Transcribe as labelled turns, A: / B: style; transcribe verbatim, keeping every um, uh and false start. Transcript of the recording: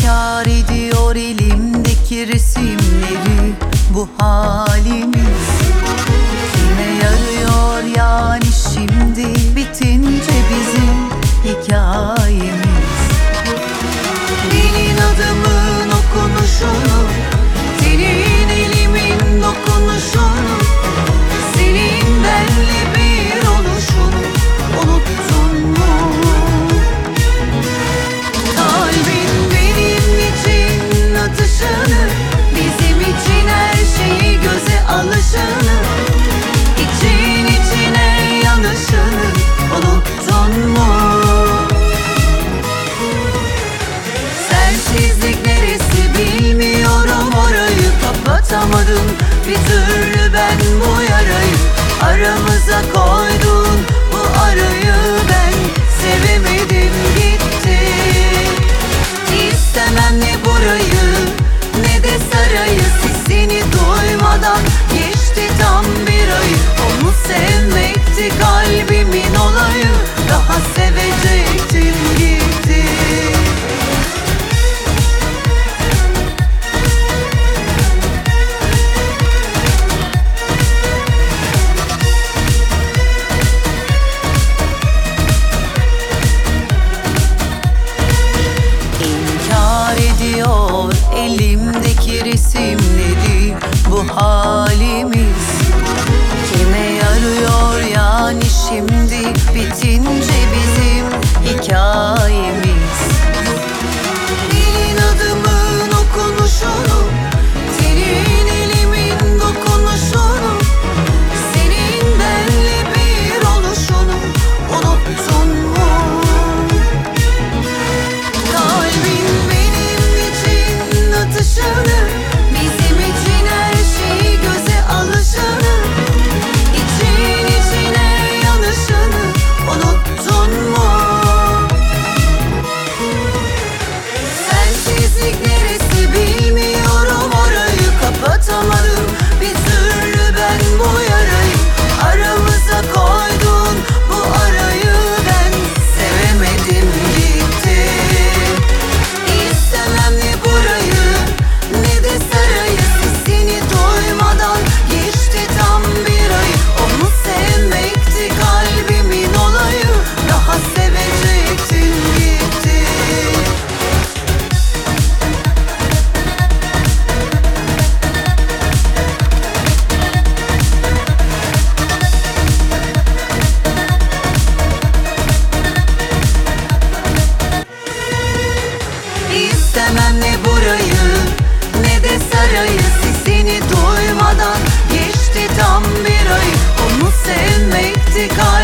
A: İnkar ediyor elimdeki resimleri bu halimiz. Kime yarıyor yani şimdi bitince bizim hikayemiz? Senin adımın okunuşunu, senin elimin dokunuşunu, senin benle bir oluşunu unuttun mu? Kalbin benim için atışını, bizim için her şeyi göze alışını, için içine yanışını unuttun mu? Sensizlik neresi bilmiyorum, orayı kapatamadım bir türlü ben bu yarayı. Aramıza koydun bu arayı, ben sevemedim gitti. İstemem ne burayı ne de sarayı, sesini duymadan geçti tam bir ay. Onu sevmekti kalbimin olayı, daha sevecektim gitti. Ediyor elimdeki resimleri bu halimiz. Kime yarıyor yani şimdi bitince bizim hikayemiz? Senin adımın okunuşunu, senin elimin dokunuşunu, senin benle bir oluşunu unuttun mu? Bizim için her şeyi göze alışını, için içine yanışını unuttun mu? Sensizlik neresi bilmiyorum, orayı kapatamadım bir türlü ben bu yarayı. Aramıza koydun bu arayı, ben sevemedim gitti. İstemem ne burayı ne de sarayı, sesini duymadan geçti tam bir ay. Onu sevmekti kalbimin olayı, daha sevecektin gitti. İstemem ne burayı ne de sarayı, sesini duymadan geçti tam bir ay. Onu sevmekti kalbimin